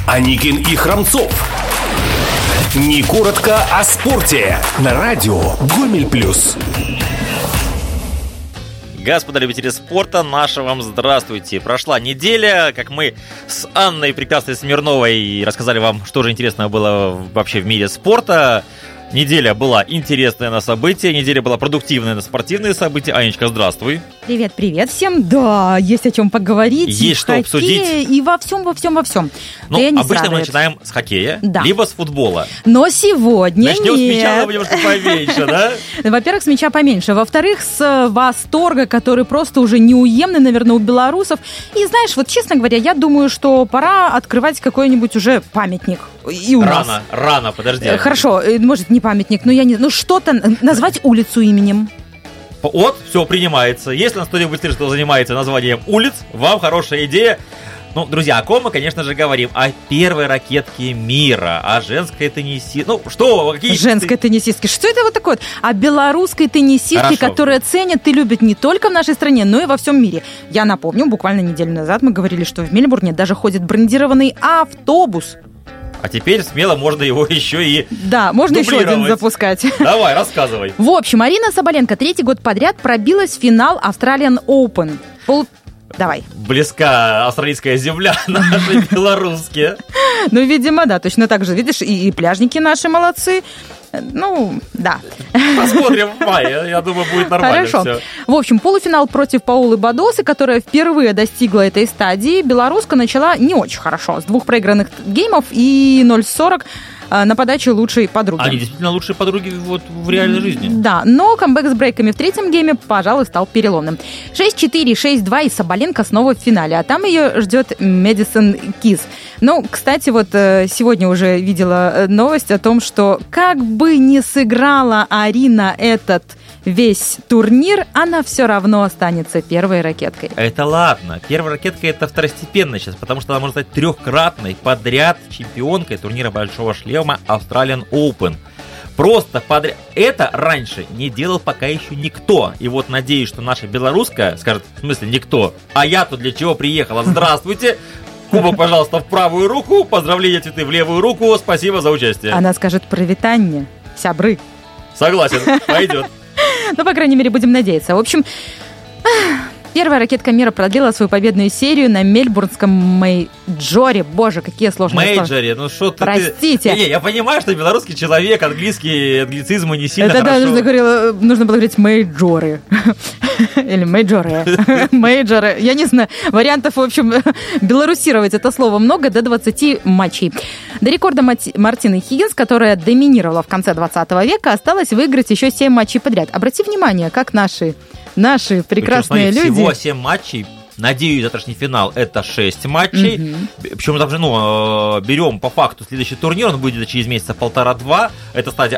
Аникин и Храмцов. Не коротко о спорте. На радио Гомель Плюс. Господа любители спорта, наше вам здравствуйте. Прошла неделя, как мы с Анной прекрасной Смирновой рассказали вам, что же интересного было вообще в мире спорта. Неделя была интересная на события, неделя была продуктивная на спортивные события. Анечка, здравствуй. Привет всем. Да, есть о чем поговорить. Есть что обсудить. И во всем. Ну, обычно мы начинаем с хоккея, либо с футбола. Но сегодня начнем с мяча, немножко поменьше, да? Во-первых, с мяча поменьше. Во-вторых, с восторга, который просто уже неуемный, наверное, у белорусов. И знаешь, вот честно говоря, я думаю, что пора открывать какой-нибудь уже памятник. И у нас. Рано, подожди. Хорошо, может, не памятник, но я не... Ну, что-то, назвать улицу именем. Вот, все принимается. Если на студии «Быстрее», что занимается названием улиц, вам хорошая идея. Ну, друзья, о ком мы, конечно же, говорим? О первой ракетке мира, о женской теннисистке. Ну, что? Какие... Женской теннисистке. Что это вот такое? О белорусской теннисистке, которая ценят и любят не только в нашей стране, но и во всем мире. Я напомню, буквально неделю назад мы говорили, что в Мельбурне даже ходит брендированный автобус. А теперь смело можно его еще и можно еще один запускать. Давай, рассказывай. В общем, Арина Соболенко 3-й год подряд пробилась в финал Australian Open. Давай. Близка австралийская земля, наши белорусские. Ну, видимо, да, точно так же. Видишь, и пляжники наши молодцы. Ну, да. Посмотрим в мае, я думаю, будет нормально. Хорошо. Все. В общем, полуфинал против Паулы Бадосы, которая впервые достигла этой стадии. Белоруска начала не очень хорошо. С 2 проигранных геймов и 0-40 на подаче лучшей подруги. Они действительно лучшие подруги вот в реальной жизни. Да, но камбэк с брейками в 3-м гейме, пожалуй, стал переломным. 6-4, 6-2, и Соболенко снова в финале. А там ее ждет Мэдисон Кис. Ну, кстати, вот сегодня уже видела новость о том, что как бы ни сыграла Арина этот весь турнир, она все равно останется первой ракеткой. Это ладно. Первая ракетка — это второстепенно сейчас, потому что она может стать 3-кратной подряд чемпионкой турнира Большого шлема Australian Open. Просто подряд. Это раньше не делал пока еще никто. И вот надеюсь, что наша белорусская скажет, в смысле никто, а я-то для чего приехала? Здравствуйте! Кубок, пожалуйста, в правую руку, поздравления, цветы в левую руку, спасибо за участие. Она скажет «Привитание, сябры». Согласен, пойдет. Ну, по крайней мере, будем надеяться. В общем, первая ракетка мира продлила свою победную серию на мельбурнском мейджоре. Боже, какие сложные слова. Мейджоре, ну что ты... Простите. Не, я понимаю, что белорусский человек, англицизмы не сильно это хорошо. Да, нужно было говорить мейджоры. Или мейджоры. Мейджоры. Я не знаю, вариантов, в общем, белорусировать это слово много, до 20 матчей. До рекорда Мартины Хиггинс, которая доминировала в конце 20 века, осталось выиграть еще 7 матчей подряд. Обрати внимание, как наши прекрасные люди... Всего 7 матчей. Надеюсь, завтрашний финал — это 6 матчей. Причем там же, берем по факту следующий турнир, он будет через месяца 1,5-2. Это стадия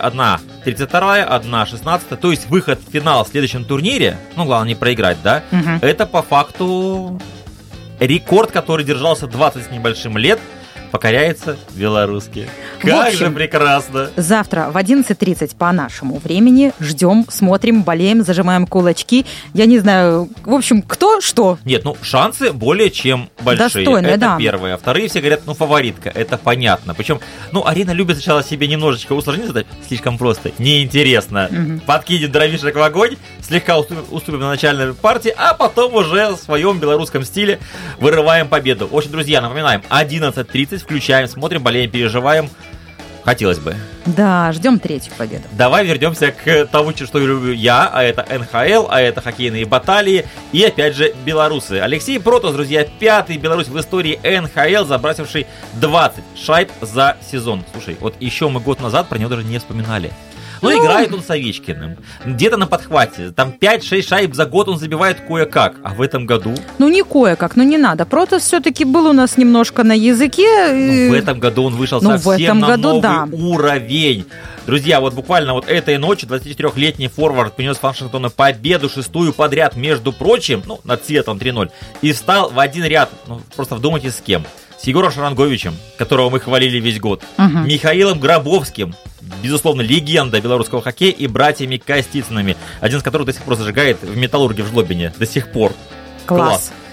1/32, 1/16. То есть выход в финал в следующем турнире, главное не проиграть, да? Это по факту рекорд, который держался 20 с небольшим лет, покоряется белорусские. Как же прекрасно! Завтра в 11:30 по нашему времени ждем, смотрим, болеем, зажимаем кулачки. Я не знаю, в общем, кто что. Нет, шансы более чем большие. Достойные, это да. первое. Вторые все говорят, фаворитка. Это понятно. Причем, Арина любит сначала себе немножечко усложнить, это слишком просто, неинтересно. Подкинет дровишек в огонь, слегка уступим на начальной партии, а потом уже в своем белорусском стиле вырываем победу. В общем, друзья, напоминаем, 11:30 включаем, смотрим, болеем, переживаем. Хотелось бы. Да, ждем третью победу. Давай вернемся к тому, что люблю я, а это НХЛ, а это хоккейные баталии и, опять же, белорусы. Алексей Протас, друзья, 5-й белорус в истории НХЛ, забрасивший 20 шайб за сезон. Слушай, вот еще мы год назад про него даже не вспоминали. Играет он с Овечкиным. Где-то на подхвате. Там 5-6 шайб за год он забивает кое-как. А в этом году... не кое-как, не надо. Протас все-таки был у нас немножко на языке. В этом году он вышел совсем на новый уровень. Друзья, вот буквально этой ночью 24-летний форвард принес Вашингтону победу, 6-ю подряд, между прочим, над Сиэтлом 3-0. И встал в один ряд. Просто вдумайтесь, с кем. С Егором Шаранговичем, которого мы хвалили весь год. Михаилом Гробовским, безусловно, легенда белорусского хоккея, и братьями Костицынами, один из которых до сих пор зажигает в Металлурге в Жлобине. До сих пор. Класс.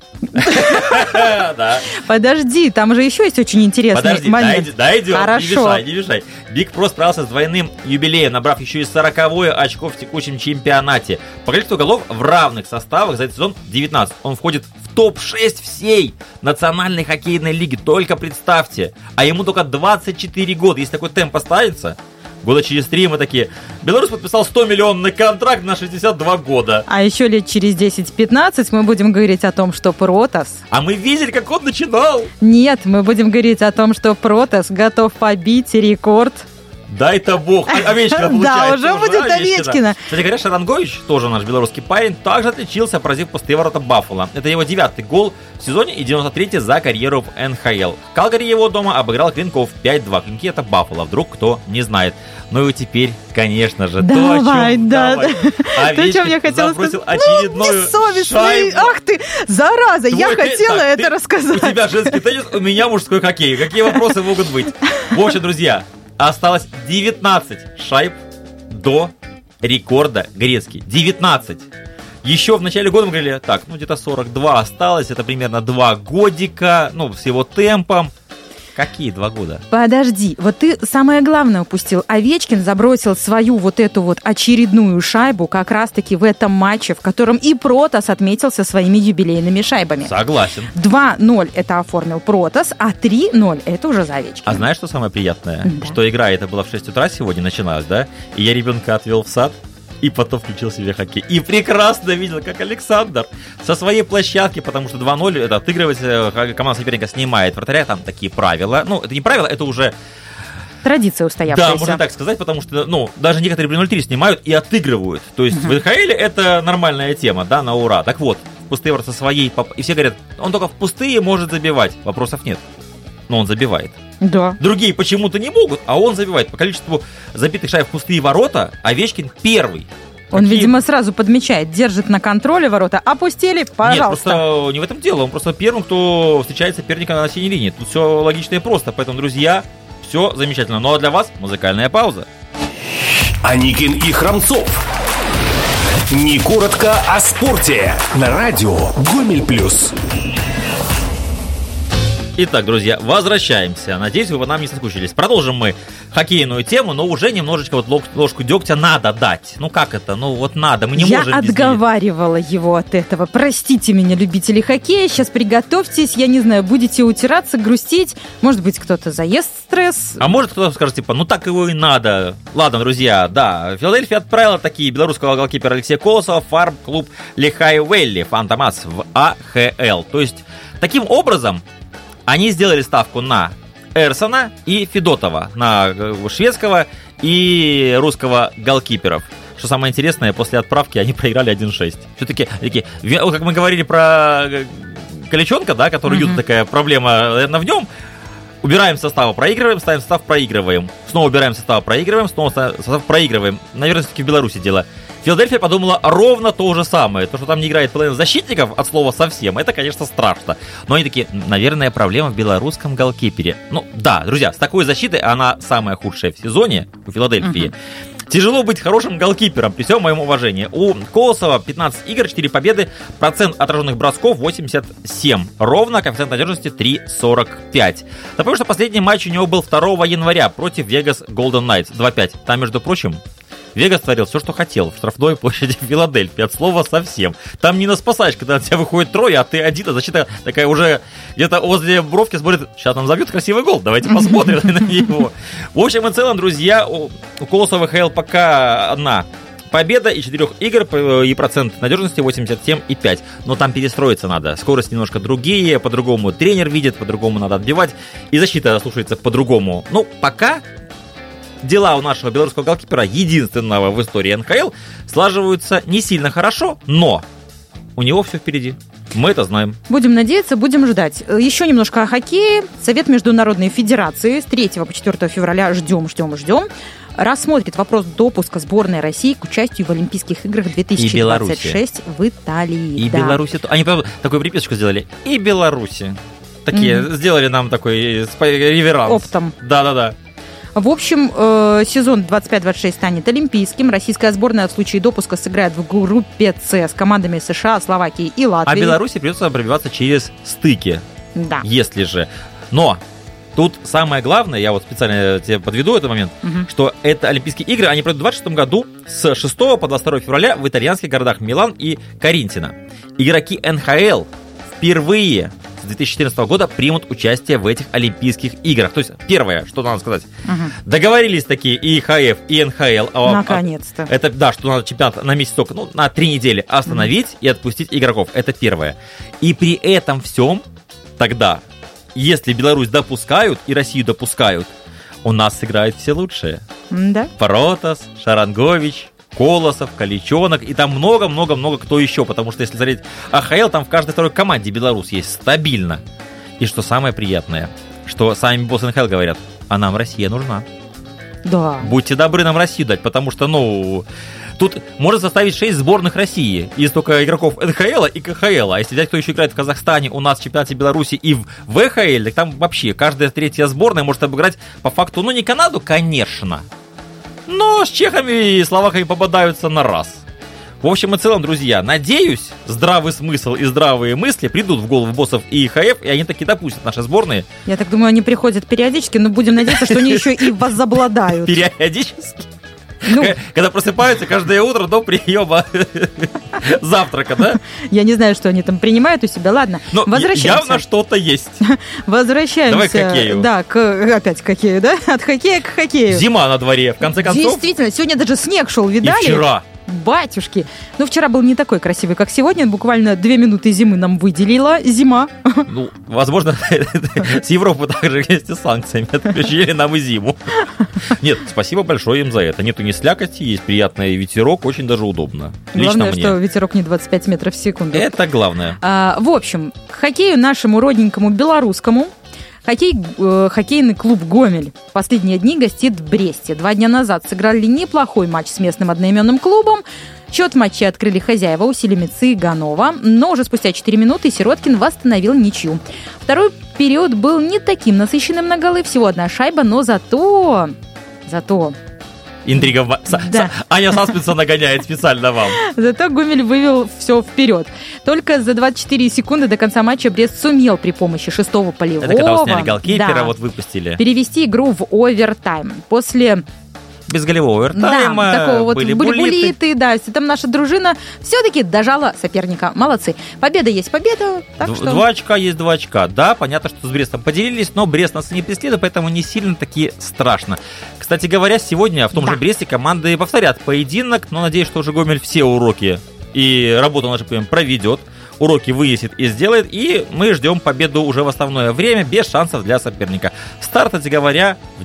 Подожди, там же еще есть очень интересный момент. Подожди, дойдем, Хорошо. не мешай. Биг Про справился с двойным юбилеем, набрав еще и 40-е очко в текущем чемпионате. По количеству голов в равных составах за этот сезон 19. Он входит в топ-6 всей национальной хоккейной лиги. Только представьте. А ему только 24 года. Если такой темп останется, года через 3 мы такие: Беларусь подписал 100-миллионный контракт на 62 года. А еще лет через 10-15 мы будем говорить о том, что Протас... А мы видели, как он начинал. Нет, мы будем говорить о том, что Протас готов побить рекорд. Дай-то бог. Овечкина получается. Да, уже будет Овечкина. Кстати говоря, Шарангович, тоже наш белорусский парень, также отличился, поразив пустые ворота Баффало. Это его 9-й гол в сезоне и 93-й за карьеру в НХЛ. Калгари его дома обыграл Клинков 5-2. Клинки — это Баффало, вдруг кто не знает. Ну и теперь, конечно же, давай, то, о чем я хотела сказать. очередную шайбу. Ах ты, зараза, я хотела это рассказать. У тебя женский теннис, у меня мужской хоккей. Какие вопросы могут быть? В общем, друзья, осталось 19 шайб до рекорда Грецки. 19. Еще в начале года мы говорили, так, где-то 42 осталось, это примерно 2 годика, с его темпом. Какие 2 года? Подожди, вот ты самое главное упустил. Овечкин забросил свою вот эту вот очередную шайбу как раз-таки в этом матче, в котором и Протас отметился своими юбилейными шайбами. Согласен. 2-0 это оформил Протас, а 3-0 это уже за Овечкина. А знаешь, что самое приятное? Да. Что игра эта была в 6 утра сегодня, начиналась, да? И я ребенка отвел в сад, и потом включил себе хоккей. И прекрасно видел, как Александр со своей площадки, потому что 2-0, это отыгрывать, команда соперника снимает вратаря, там такие правила. Это не правила, это уже... Традиция устоявшаяся. Да, можно так сказать, потому что, даже некоторые при 0-3 снимают и отыгрывают. То есть в НХЛ это нормальная тема, да, на ура. Так вот, в пустые ворота своей, и все говорят, он только в пустые может забивать. Вопросов нет. Но он забивает. Да. Другие почему-то не могут, а он забивает. По количеству забитых шайб в пустые ворота Овечкин первый. Он, видимо, сразу подмечает, держит на контроле ворота. Опустили, пожалуйста. Нет, просто не в этом дело. Он просто первым, кто встречает соперника на синей линии. Тут все логично и просто. Поэтому, друзья, все замечательно. Ну а для вас музыкальная пауза. Аникин и Храмцов. Не коротко о спорте. На радио Гомель Плюс. Итак, друзья, возвращаемся. Надеюсь, вы по нам не соскучились. Продолжим мы хоккейную тему, но уже немножечко ложку дегтя надо дать. Как это? Надо. Мы не можем. Я отговаривала его от этого. Простите меня, любители хоккея. Сейчас приготовьтесь, я не знаю, будете утираться, грустить. Может быть, кто-то заест стресс. А может, кто-то скажет, так его и надо. Ладно, друзья, да. Филадельфия отправила такие белорусского голкипера Алексея Колосова в фарм-клуб Лихай Вэлли Фантомас в АХЛ. То есть, таким образом... Они сделали ставку на Эрсона и Федотова, на шведского и русского голкиперов. Что самое интересное, после отправки они проиграли 1-6. Все-таки, как мы говорили про Каличонка, да, который такая проблема, наверное, в нем. Убираем состав, проигрываем, ставим состав, проигрываем. Снова убираем состав, проигрываем, снова состав, проигрываем. Наверное, все-таки в Беларуси дело. Филадельфия подумала ровно то же самое. То, что там не играет половина защитников, от слова совсем, это, конечно, страшно. Но они такие, наверное, проблема в белорусском голкипере. Да, друзья, с такой защитой, она самая худшая в сезоне у Филадельфии. Тяжело быть хорошим голкипером, при всем моем уважении. У Колосова 15 игр, 4 победы, процент отраженных бросков 87. Ровно, коэффициент надежности 3,45. Напомню, что последний матч у него был 2 января против Vegas Golden Knights 2-5. Там, между прочим, Вегас творил все, что хотел в штрафной площади Филадельфии, от слова совсем. Там не наспасаешь, когда на тебя выходит трое, а ты один, а защита такая уже где-то возле бровки смотрит, сейчас нам забьют красивый гол, давайте посмотрим на него. В общем и целом, друзья, у Колосова ХЛ пока одна победа и 4 игр, и процент надежности 87,5. Но там перестроиться надо. Скорость немножко другие, по-другому тренер видит, по-другому надо отбивать, и защита слушается по-другому. Пока дела у нашего белорусского голкипера, единственного в истории НХЛ, слаживаются не сильно хорошо, но у него все впереди. Мы это знаем. Будем надеяться, будем ждать. Еще немножко о хоккее. Совет Международной Федерации с 3 по 4 февраля ждем. Рассмотрит вопрос допуска сборной России к участию в Олимпийских играх 2026 в Италии. И Беларуси. Они такую приписочку сделали. И Беларуси. Такие сделали нам такой реверанс. Оптом. Да. В общем, сезон 25-26 станет олимпийским. Российская сборная в случае допуска сыграет в группе С с командами США, Словакии и Латвии. А Беларуси придется пробиваться через стыки. Да. Если же. Но тут самое главное, я вот специально тебе подведу этот момент, что это Олимпийские игры, они пройдут в 26 году с 6 по 22 февраля в итальянских городах Милан и Коринтино. Игроки НХЛ впервые с 2014 года примут участие в этих Олимпийских играх. То есть, первое, что надо сказать, договорились такие и ИХФ, и НХЛ. Наконец-то. Это, да, что надо чемпионат на месяц только, на 3 недели остановить и отпустить игроков. Это первое. И при этом всем тогда, если Беларусь допускают и Россию допускают, у нас сыграют все лучшие. Да. Протас, Шарангович, Колосов, Каличонок, и там много-много-много кто еще, потому что если смотреть АХЛ, там в каждой второй команде Беларусь есть стабильно. И что самое приятное, что сами боссы НХЛ говорят, а нам Россия нужна. Да. Будьте добры нам Россию дать, потому что, тут можно составить 6 сборных России из только игроков НХЛ и КХЛ. А если взять, кто еще играет в Казахстане, у нас в чемпионате Беларуси и в ВХЛ, так там вообще каждая третья сборная может обыграть по факту, не Канаду, конечно, но с чехами и словаками попадаются на раз. В общем и целом, друзья, надеюсь, здравый смысл и здравые мысли придут в голову боссов и ИХФ, и они таки допустят наши сборные. Я так думаю, они приходят периодически, но будем надеяться, что они еще и возобладают. Периодически? Когда просыпаются каждое утро до приема завтрака, да? Я не знаю, что они там принимают у себя. Ладно, но возвращаемся. Явно что-то есть. Возвращаемся. Давай к хоккею. Да, опять к хоккею, да? От хоккея к хоккею. Зима на дворе, в конце концов. Действительно, сегодня даже снег шел, видали? И вчера. Батюшки. Но вчера был не такой красивый, как сегодня. Буквально 2 минуты зимы нам выделила зима. Возможно, с Европы также вместе с санкциями отключили нам и зиму. Нет, спасибо большое им за это. Нету ни слякости, есть приятный ветерок, очень даже удобно. Главное, что ветерок не 25 метров в секунду. Это главное. В общем, к хоккею нашему родненькому белорусскому. Хоккейный клуб «Гомель» в последние дни гостит в Бресте. 2 дня назад сыграли неплохой матч с местным одноименным клубом. Счет матча открыли хозяева усилиями Цыганова, но уже спустя 4 минуты Сироткин восстановил ничью. Второй период был не таким насыщенным на голы, всего 1 шайба, но зато... Интрига. Да. Аня Саспенса нагоняет специально вам. Зато Гомель вывел все вперед. Только за 24 секунды до конца матча Брест сумел при помощи 6-го полевого... Это когда сняли голкипера, выпустили. Перевести игру в овертайм. После... Безголевого овертайма, да, такого вот были булиты, да, там наша дружина все-таки дожала соперника. Молодцы. Победа есть победа. Так что... 2 очка есть 2 очка. Да, понятно, что с Брестом поделились, но Брест нас не преследует, поэтому не сильно таки страшно. Кстати говоря, сегодня в том же Бресте команды повторят поединок, но надеюсь, что уже Гомель все уроки и работу нашу проведет. Уроки вынесет и сделает, и мы ждем победу уже в основное время, без шансов для соперника. Старт, кстати говоря, в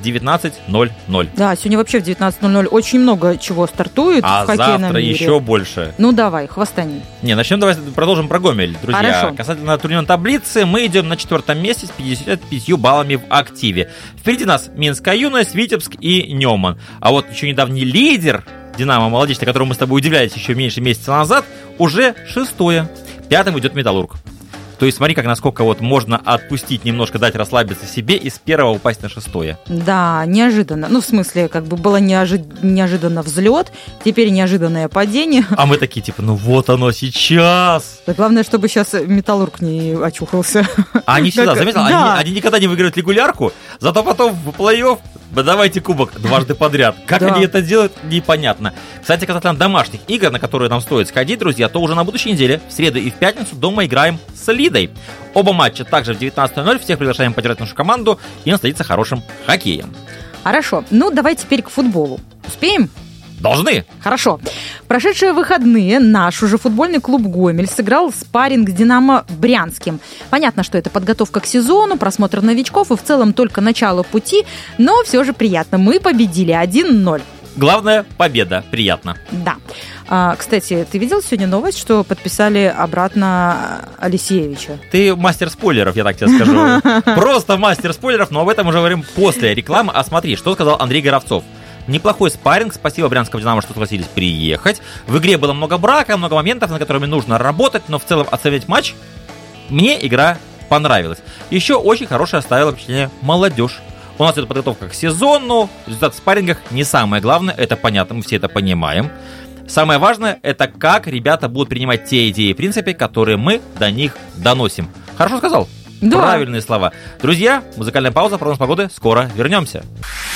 19:00. Да, сегодня вообще в 19:00 очень много чего стартует в хоккейном завтра мире. Еще больше. Ну давай, хвостани. Давай продолжим про Гомель, друзья. Хорошо. Касательно турнирной таблицы, мы идем на 4-м месте с 55 баллами в активе. Впереди нас Минская юность, Витебск и Неман. А вот еще недавний лидер Динамо Молодечный, которому мы с тобой удивлялись еще меньше месяца назад, уже 6-е. 5-м идет Металлург. То есть смотри, как насколько вот можно отпустить немножко, дать расслабиться себе и с 1-го упасть на 6-е. Да, неожиданно. Ну, в смысле, как бы было неожиданно взлет, теперь неожиданное падение. А мы такие, типа, вот оно сейчас. Да, главное, чтобы сейчас Металлург не очухался. А они всегда, заметил, они никогда не выиграют регулярку, зато потом в плей-офф давайте кубок 2 подряд. Как они это делают, непонятно. Кстати, касательно домашних игр, на которые нам стоит сходить, друзья, то уже на будущей неделе, в среду и в пятницу, дома играем с Лидой. Оба матча также в 19:00. Всех приглашаем поддержать нашу команду и насладиться хорошим хоккеем. Хорошо. Давай теперь к футболу. Успеем? Должны. Хорошо. В прошедшие выходные наш уже футбольный клуб «Гомель» сыграл спарринг с «Динамо» Брянским. Понятно, что это подготовка к сезону, просмотр новичков и в целом только начало пути, но все же приятно. Мы победили 1-0. Главное, победа. Приятно. Да. Кстати, ты видел сегодня новость, что подписали обратно Алексеевича? Ты мастер спойлеров, я так тебе скажу. Просто мастер спойлеров, но об этом уже говорим после рекламы. А смотри, что сказал Андрей Горовцов. Неплохой спарринг, спасибо Брянскому «Динамо», что согласились приехать. В игре было много брака, много моментов, над которыми нужно работать, но в целом оценить матч мне игра понравилась. Еще очень хорошее оставила впечатление молодежь. У нас идет подготовка к сезону, результат в спаррингах не самое главное, это понятно, мы все это понимаем. Самое важное, это как ребята будут принимать те идеи и принципы, которые мы до них доносим. Хорошо сказал? Да. Правильные слова. Друзья, музыкальная пауза, прогноз погоды, скоро вернемся.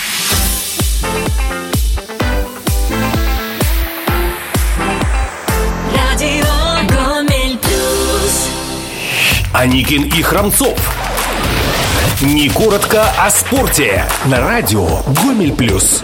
Аникин и Храмцов. Не коротко о спорте. На радио Гомель Плюс.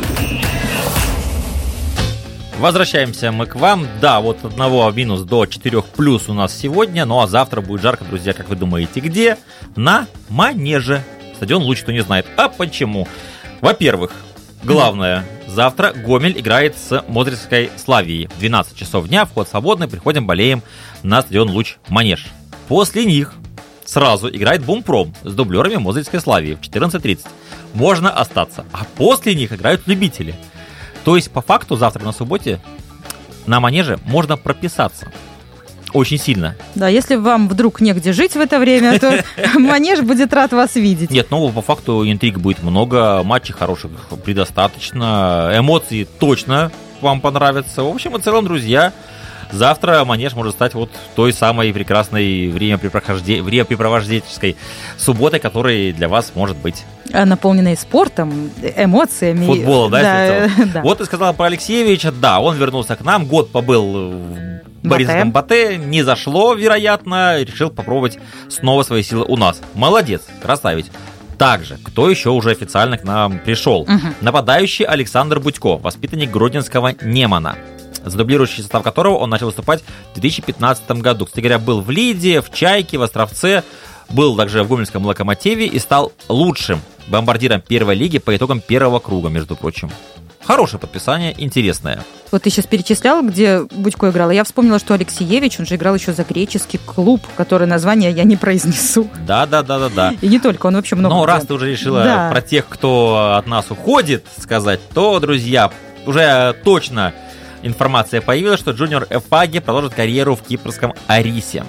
Возвращаемся мы к вам. Да, вот от 1 минус до 4 плюс у нас сегодня. Ну а завтра будет жарко, друзья, как вы думаете, где? На Манеже. Стадион Луч, кто не знает. А почему? Во-первых, главное, завтра Гомель играет с Модрицкой Славией. В 12 часов дня, вход свободный, приходим, болеем на стадион Луч Манеж. После них сразу играет Бумпром с дублерами Модрицкой Славии в 14:30. Можно остаться. А после них играют любители. То есть, по факту, завтра на субботе на Манеже можно прописаться. Очень сильно. Да, если вам вдруг негде жить в это время, то Манеж будет рад вас видеть. Нет, ну, по факту интриг будет много, матчей хороших предостаточно, эмоции точно вам понравятся. В общем и целом, друзья, завтра Манеж может стать вот той самой прекрасной времяпрепровожденческой субботой, которая для вас может быть. Наполненной спортом, эмоциями. Футбола, да? Да. Вот ты сказала про Алексеевича, да, он вернулся к нам, год побыл в Борисовском Батэ, не зашло, вероятно, решил попробовать снова свои силы у нас. Молодец, красавец. Также, кто еще уже официально к нам пришел? Нападающий Александр Будько, воспитанник гродненского Немана, за дублирующий состав которого он начал выступать в 2015 году. Кстати говоря, был в Лиде, в Чайке, в Островце, был также в Гомельском Локомотиве и стал лучшим бомбардиром первой лиги по итогам первого круга, между прочим. Хорошее подписание, интересное. Вот ты сейчас перечислял, где Будько играл. Я вспомнила, что Алексеевич, он же играл еще за греческий клуб, который название я не произнесу. Да. И не только, он вообще много. Но раз ты уже решила про тех, кто от нас уходит, сказать, то, друзья, уже точно информация появилась, что Джуниор Эфаги продолжит карьеру в кипрском Арисе.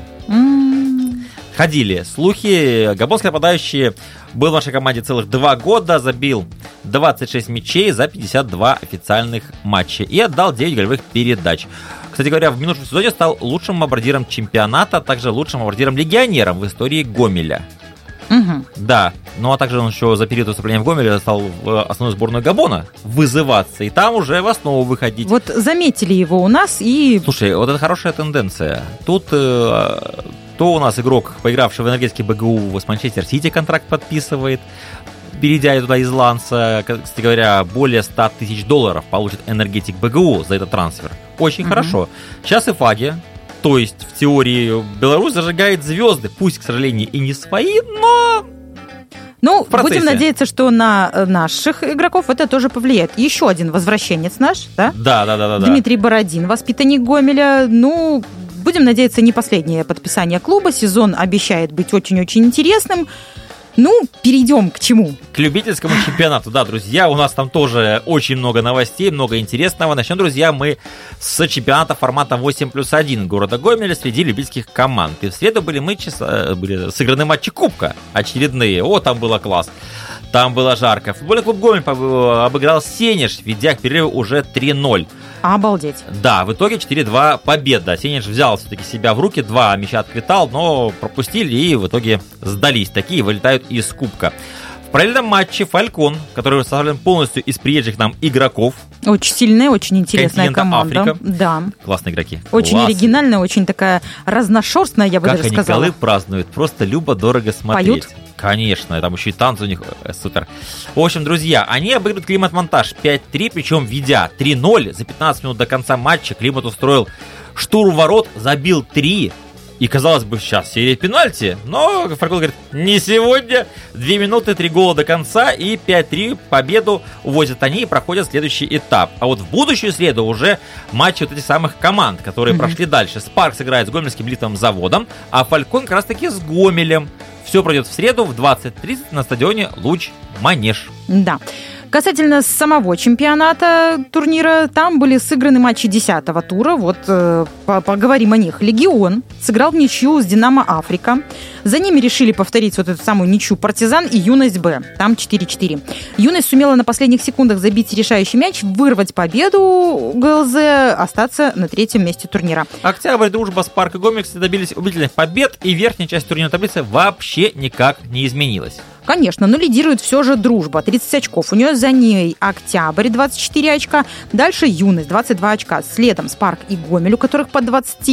Ходили слухи. Габонский нападающий был в нашей команде целых 2 года, забил 26 мячей за 52 официальных матча и отдал 9 голевых передач. Кстати говоря, в минувшем сезоне стал лучшим бомбардиром чемпионата, а также лучшим бомбардиром-легионером в истории Гомеля. Да, ну а также он еще за период выступления в Гомеле стал в основную сборную Габона вызываться и там уже в основу выходить. Вот заметили его у нас и... Слушай, вот это хорошая тенденция. Тут... То у нас игрок, поигравший в энергетике БГУ с Манчестер Сити, контракт подписывает, перейдя туда из Ланса. Кстати говоря, более $100 тысяч получит энергетик БГУ за этот трансфер. Очень хорошо. Сейчас Эфаги, то есть в теории Беларусь зажигает звезды, пусть, к сожалению, и не свои, но... Ну, будем надеяться, что на наших игроков это тоже повлияет. Еще один возвращенец наш, да? Да. Дмитрий Бородин, воспитанник Гомеля. Ну, будем надеяться, не последнее подписание клуба. Сезон обещает быть очень-очень интересным. Ну, перейдем к чему? К любительскому чемпионату, да, друзья. У нас там тоже очень много новостей, много интересного. Начнем, друзья, мы с чемпионата формата 8+1 города Гомеля среди любительских команд. И в среду были сыграны матчи Кубка очередные. О, там было класс. Там было жарко. Футбольный клуб Гомель обыграл Сенеж, ведя к перерыву уже 3-0. Обалдеть. Да, в итоге 4-2 победа. Сенеж взял все-таки себя в руки, 2 мяча отквитал, но пропустили и в итоге сдались. Такие вылетают из Кубка. В параллельном матче Фалькон, который составлен полностью из приезжих нам игроков. Очень сильная, очень интересная команда. Африка. Да. Классные игроки. Очень оригинальная, очень такая разношерстная, я бы даже сказала. Как они голы празднуют, просто любо-дорого смотреть. Поют? Конечно, там еще и танцы у них супер. В общем, друзья, они обыгрывают Климат-Монтаж 5-3, причем ведя 3-0 за 15 минут до конца матча. Климат устроил штурм ворот, забил 3. И, казалось бы, сейчас серия пенальти. Но Фалькон говорит, не сегодня. 2 минуты, 3 гола до конца. И 5-3 победу увозят они и проходят следующий этап. А вот в будущую среду уже матчи вот этих самых команд, которые прошли дальше. Спарк сыграет с Гомельским литовым заводом, а Фалькон как раз таки с Гомелем. Все пройдет в среду в 20:30 на стадионе Луч Манеж. Да. Касательно самого чемпионата турнира, там были сыграны матчи 10-го тура. Вот поговорим о них. «Легион» сыграл в ничью с «Динамо Африка». За ними решили повторить вот эту самую ничью «Партизан» и «Юность Б». Там 4-4. «Юность» сумела на последних секундах забить решающий мяч, вырвать победу ГЛЗ, остаться на 3-м месте турнира. «Октябрь», «Дружба», «Спарк» и «Гомикс» добились убедительных побед, и верхняя часть турнирной таблицы вообще никак не изменилась. Конечно, но лидирует все же «Дружба», 30 очков. У нее за ней «Октябрь», 24 очка. Дальше «Юность», 22 очка. Следом «Спарк» и «Гомель», у которых по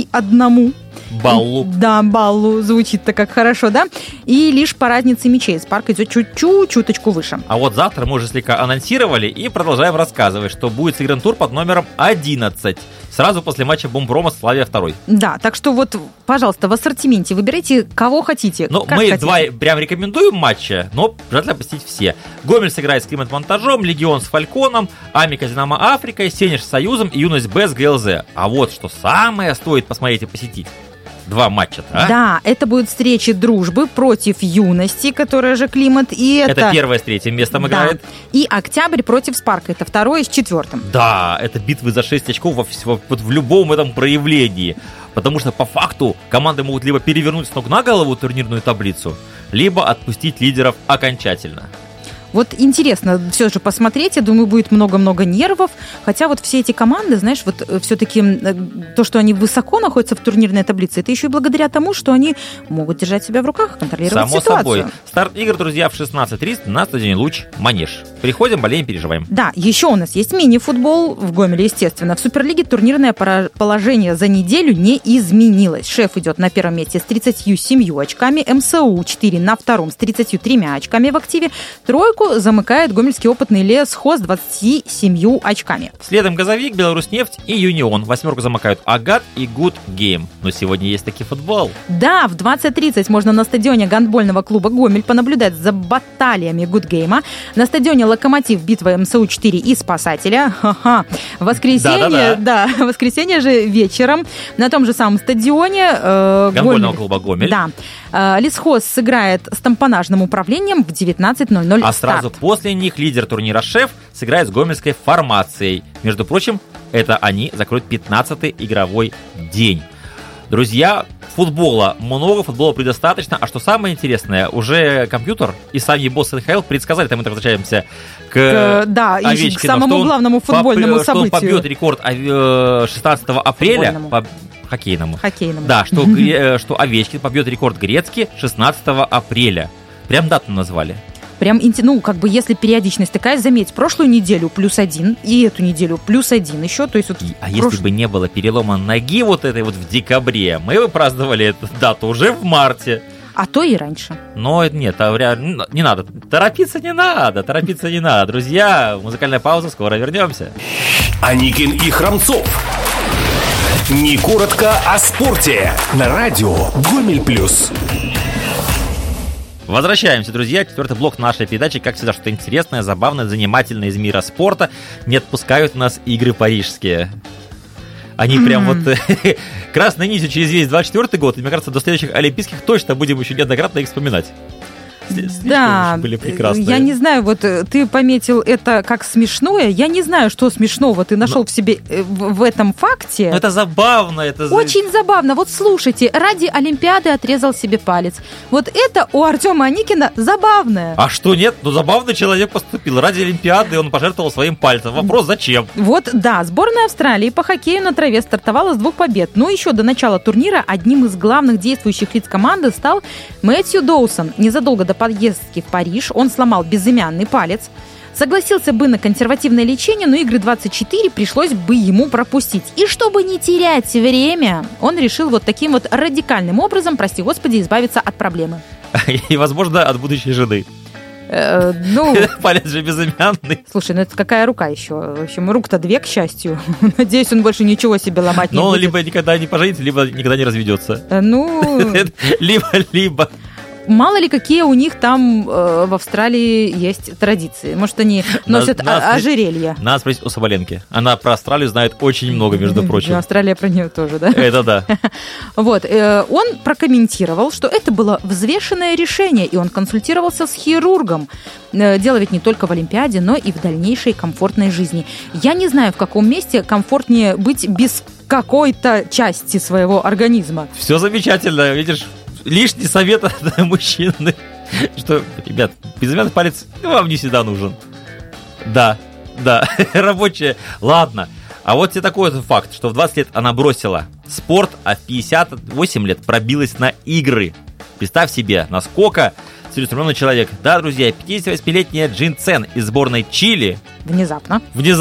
21. Баллу. Да, баллу. Звучит-то как хорошо, да? И лишь по разнице мячей «Спарк» идет чуточку выше. А вот завтра мы уже слегка анонсировали и продолжаем рассказывать, что будет сыгран тур под номером 11. Сразу после матча «Бомброма» с «Славия» 2. Да, так что вот, пожалуйста, в ассортименте выбирайте, кого хотите. Ну, мы хотите. Два прям рекомендуем матча, но желательно посетить все. «Гомель» сыграет с «Климат-Монтажом», «Легион» с «Фальконом», «Амика» с «Динамо Африкой», «Сенеж» с «Союзом» и «Юность Б» с ГЛЗ. А вот что самое стоит посмотреть и посетить. 2 матча-то, а? Да, это будут встречи «Дружбы» против «Юности», которая же «Климат», и это 1 с 3 местом играет. Да. И «Октябрь» против «Спарка», это 2 с 4. Да, это битвы за 6 очков в любом этом проявлении. Потому что по факту команды могут либо перевернуть с ног на голову турнирную таблицу, либо отпустить лидеров окончательно. Вот интересно все же посмотреть, я думаю, будет много-много нервов, хотя вот все эти команды, знаешь, вот все-таки то, что они высоко находятся в турнирной таблице, это еще и благодаря тому, что они могут держать себя в руках, контролировать ситуацию. Само собой. Старт игр, друзья, в 16:30 на стадионе «Луч», Манеж. Приходим, болеем, переживаем. Да, еще у нас есть мини-футбол в Гомеле, естественно. В Суперлиге турнирное положение за неделю не изменилось. «Шеф» идет на 1-м месте с 37 очками, МСУ-4 на 2-м с 33 очками в активе, 3-ку замыкает гомельский опытный Лесхоз 27 очками. Следом «Газовик», «Беларусьнефть» и «Юнион». 8-ку замыкают «Агат» и «Гуд Гейм». Но сегодня есть таки футбол. Да, в 20:30 можно на стадионе гандбольного клуба «Гомель» понаблюдать за баталиями «Гуд Гейма». На стадионе «Локомотив» битва МСУ-4 и «Спасателя». Ха-ха. Воскресенье же вечером на том же самом стадионе гандбольного клуба «Гомель». Да. Лесхоз сыграет с тампонажным управлением в 19:00. А сразу после них лидер турнира «Шеф» сыграет с гомельской формацией. Между прочим, это они закроют 15-й игровой день. Друзья, футбола много, футбола предостаточно. А что самое интересное, уже компьютер и сами боссы НХЛ предсказали, там мы возвращаемся к Овечкину, к самому главному футбольному событию. Что он побьет рекорд 16 апреля по хоккейному. Да, что Овечкин побьет рекорд Грецки 16 апреля. Прям дату назвали. Прям, если периодичность такая, заметь, прошлую неделю +1 и эту неделю +1 еще. То есть если бы не было перелома ноги вот этой вот в декабре, мы бы праздновали эту дату уже в марте. А то и раньше. Но нет, не надо. Торопиться не надо. Друзья, музыкальная пауза, скоро вернемся. Аникин и Храмцов. Не коротко о спорте. На радио Гомель Плюс. Возвращаемся, друзья. 4-й блок нашей передачи. Как всегда, что-то интересное, забавное, занимательное из мира спорта. Не отпускают нас игры парижские. Они прям вот красной нитью через весь 24-й год. И мне кажется, до следующих Олимпийских точно будем еще неоднократно их вспоминать. Да, были прекрасные. Я не знаю, вот ты пометил это как смешное. Я не знаю, что смешного ты нашел в себе в этом факте. Это забавно. Очень забавно. Вот слушайте, ради Олимпиады отрезал себе палец. Вот это у Артема Аникина забавное. А что нет? Забавный человек поступил. Ради Олимпиады он пожертвовал своим пальцем. Вопрос, зачем? Вот, да, сборная Австралии по хоккею на траве стартовала с 2 побед. Но еще до начала турнира одним из главных действующих лиц команды стал Мэтью Доусон. Незадолго до поездки в Париж он сломал безымянный палец. Согласился бы на консервативное лечение, но игры 24 пришлось бы ему пропустить. И чтобы не терять время, он решил вот таким вот радикальным образом, прости господи, избавиться от проблемы. И, возможно, от будущей жены. Палец же безымянный. Слушай, это какая рука еще? В общем, рук-то 2, к счастью. Надеюсь, он больше ничего себе ломать не будет. Но либо никогда не поженится, либо никогда не разведется. Ну... Либо. Мало ли, какие у них там в Австралии есть традиции. Может, они носят ожерелье. Надо спросить у Соболенки. Она про Австралию знает очень много, между прочим. Австралия про нее тоже, да? Это да. Вот. Он прокомментировал, что это было взвешенное решение, и он консультировался с хирургом. Дело ведь не только в Олимпиаде, но и в дальнейшей комфортной жизни. Я не знаю, в каком месте комфортнее быть без какой-то части своего организма. Все замечательно, видишь, лишний совет от мужчины, что, ребят, безымянный палец вам не всегда нужен. Да, рабочая. Ладно, а вот тебе такой вот факт, что в 20 лет она бросила спорт, а в 58 лет пробилась на игры. Представь себе, насколько целеустремленный человек. Да, друзья, 58-летняя Джин Цен из сборной Чили внезапно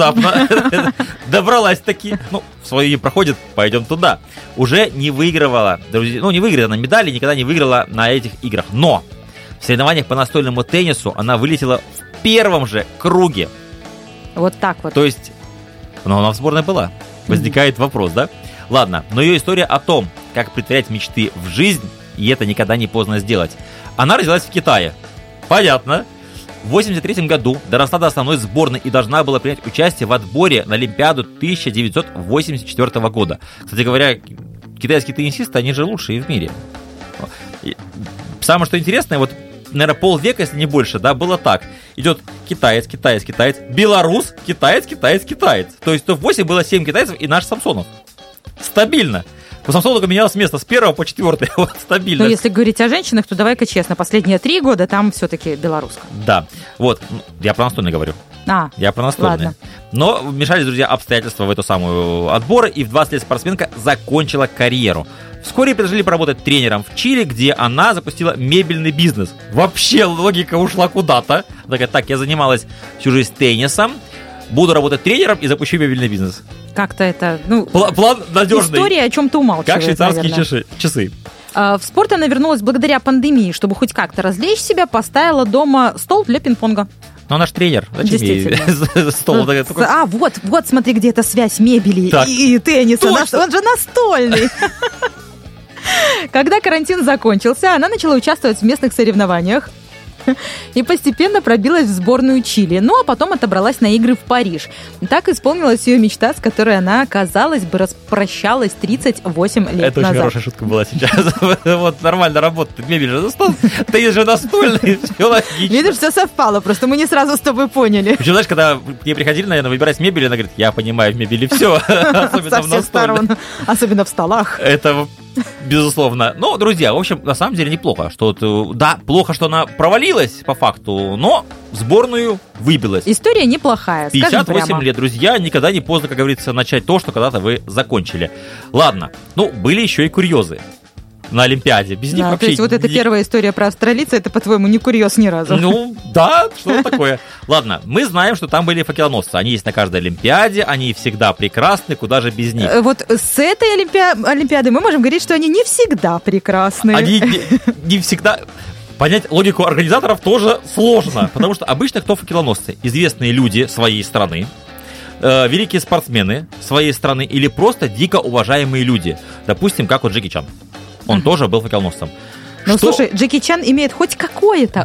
добралась-таки, в свои проходит, пойдем туда. Уже не выигрывала, друзья, не выиграла на медали, никогда не выиграла на этих играх. Но в соревнованиях по настольному теннису она вылетела в первом же круге. Вот так вот. То есть, она в сборной была. Возникает вопрос, да? Ладно, но ее история о том, как претворять мечты в жизнь, и это никогда не поздно сделать. Она родилась в Китае. Понятно. В 1983 году доросла до основной сборной и должна была принять участие в отборе на Олимпиаду 1984 года. Кстати говоря, китайские теннисисты, они же лучшие в мире. Самое что интересное, вот, наверное, полвека, если не больше, да, было так. Идет китаец, белорус, китаец. То есть в топ-8 было 7 китайцев и наш Самсонов. Стабильно. У Самсонова менялось место с 1 по 4, вот, стабильно. Но если говорить о женщинах, то давай-ка честно, последние 3 года там все-таки белоруска. Да, вот, я про настольный говорю. Я про настольный. Ладно. Но вмешались, друзья, обстоятельства в эту самую отбор, и в 20 лет спортсменка закончила карьеру. Вскоре предложили поработать тренером в Чили, где она запустила мебельный бизнес. Вообще логика ушла куда-то. Она говорит, так, я занималась всю жизнь теннисом, буду работать тренером и запущу мебельный бизнес. Как-то это, план надежный. История о чем-то умалчивает, как швейцарские часы. В спорт она вернулась благодаря пандемии. Чтобы хоть как-то развлечь себя, поставила дома стол для пинг-понга. Но она же тренер. Зачем ей стол? Вот, смотри, где эта связь мебели и тенниса. Он же настольный. Когда карантин закончился, она начала участвовать в местных соревнованиях и постепенно пробилась в сборную Чили. А потом отобралась на игры в Париж. Так исполнилась ее мечта, с которой она, казалось бы, распрощалась 38 лет назад. Это очень хорошая шутка была сейчас. Вот нормально работает, мебель же за стол, ты же настольный, все логично. Видишь, все совпало, просто мы не сразу с тобой поняли. Причем, знаешь, когда к ней приходили, наверное, выбирать мебель, она говорит, я понимаю в мебели все, особенно в настольной. Особенно в столах. Это безусловно. Но, друзья, в общем, на самом деле неплохо. Плохо, что она провалилась по факту, но в сборную выбилась. История неплохая, 58 лет, друзья, никогда не поздно, как говорится, начать то, что когда-то вы закончили. Ладно, были еще и курьезы на Олимпиаде. Без них вообще... То есть вот эта первая история про австралийца, это, по-твоему, не курьез ни разу? Что такое. Ладно, мы знаем, что там были факелоносцы. Они есть на каждой Олимпиаде, они всегда прекрасны, куда же без них. Вот с этой Олимпиады мы можем говорить, что они не всегда прекрасны. Они не всегда... Понять логику организаторов тоже сложно, потому что обычно кто факелоносцы? Известные люди своей страны, великие спортсмены своей страны или просто дико уважаемые люди. Допустим, как вот Джеки Чан. Он тоже был факелоносцем. Слушай, Джеки Чан имеет хоть какое-то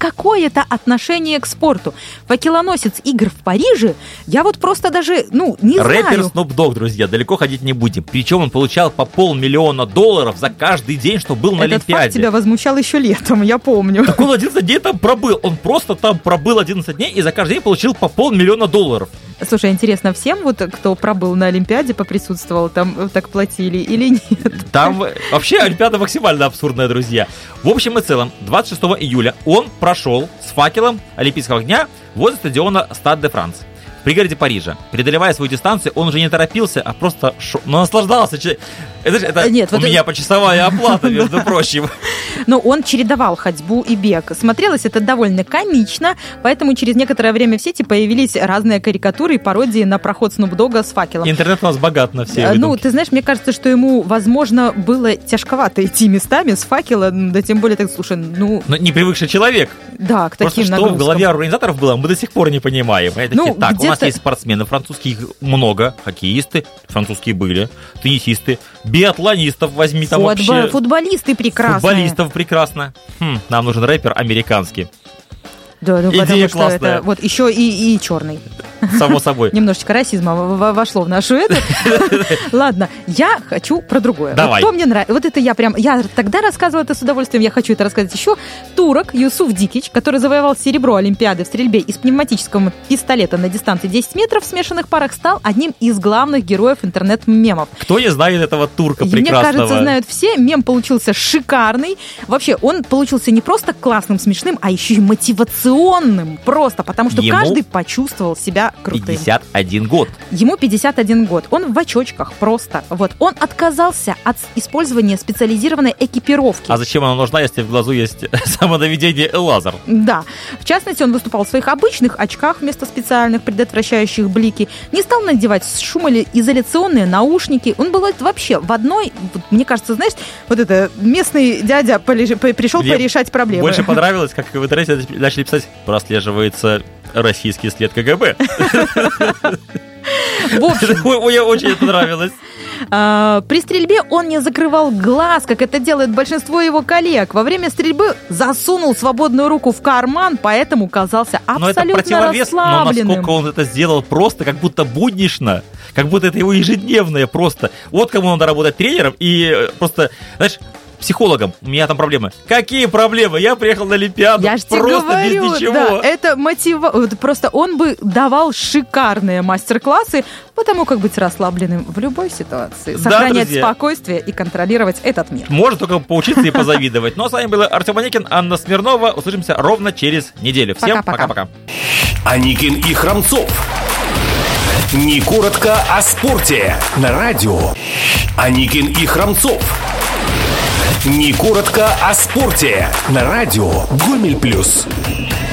отношение к спорту. Факелоносец игр в Париже, я вот просто даже, не знаю. Рэпер Snoop Dogg, друзья, далеко ходить не будем. Причем он получал по $500 000 за каждый день, что был на Олимпиаде. Этот факт тебя возмущал еще летом, я помню. Так он 11 дней там пробыл. Он просто там пробыл 11 дней и за каждый день получил по $500 000. Слушай, интересно, всем кто пробыл на Олимпиаде, поприсутствовал, там так платили или нет? Там вообще Олимпиада максимально абсурдная, друзья. В общем и целом, 26 июля он прошел с факелом Олимпийского дня возле стадиона Стад де Франс в пригороде Парижа. Преодолевая свою дистанцию, он уже не торопился, а просто наслаждался. Это у меня почасовая оплата, между прочим. Но он чередовал ходьбу и бег. Смотрелось это довольно комично, поэтому через некоторое время в сети появились разные карикатуры и пародии на проход Снуп Догга с факелом. Интернет у нас богат на все выдумки. Ты знаешь, мне кажется, что ему, возможно, было тяжковато идти местами с факела, да тем более, слушай, Но не привыкший человек. Да, к таким нагрузкам. Что в голове организаторов было, мы до сих пор не понимаем. У нас есть спортсмены французских много, хоккеисты французские были, теннисисты, Биатлонистов возьми там вообще. Футболисты прекрасные. Футболистов прекрасно. Нам нужен рэпер американский. Да, ну идея потому что классная. это вот еще и черный. Само собой. Немножечко расизма вошло в нашу эту. Ладно, я хочу про другое. Давай. Вот, кто мне нравится. Вот это я тогда рассказывала это с удовольствием, я хочу это рассказать еще. Турок Юсуф Дикич, который завоевал серебро Олимпиады в стрельбе из пневматического пистолета на дистанции 10 метров в смешанных парах, стал одним из главных героев интернет-мемов. Кто не знает этого турка прекрасного? Мне кажется, знают все. Мем получился шикарный. Вообще, он получился не просто классным, смешным, а еще и мотивационным. Просто потому, что каждый почувствовал себя крутым. 51 год. Ему 51 год. Он в очочках просто. Вот. Он отказался от использования специализированной экипировки. А зачем она нужна, если в глазу есть самонаведение и лазер? Да. В частности, он выступал в своих обычных очках вместо специальных, предотвращающих блики. Не стал надевать шумоизоляционные наушники. Он был вообще в одной... Мне кажется, знаешь, вот это местный дядя пришел порешать проблемы. Больше понравилось, как в интернете начали писать: прослеживается российский след КГБ. В общем, мне очень это нравилось. При стрельбе он не закрывал глаз, как это делает большинство его коллег. Во время стрельбы засунул свободную руку в карман, поэтому казался абсолютно расслабленным. Но насколько он это сделал просто, как будто буднично, как будто это его ежедневное просто. Вот кому надо работать тренером и просто, знаешь, психологом. У меня там проблемы. Какие проблемы? Я приехал на Олимпиаду. Я же тебе просто говорю, без ничего. Да, это просто он бы давал шикарные мастер-классы по тому, как быть расслабленным в любой ситуации. Сохранять спокойствие и контролировать этот мир. Можно только поучиться и позавидовать. Ну а с вами был Артем Аникин, Анна Смирнова. Услышимся ровно через неделю. Всем пока-пока. Аникин и Храмцов. Не коротко о спорте. На радио Аникин и Храмцов. Не коротко о спорте. На радио Гомель+.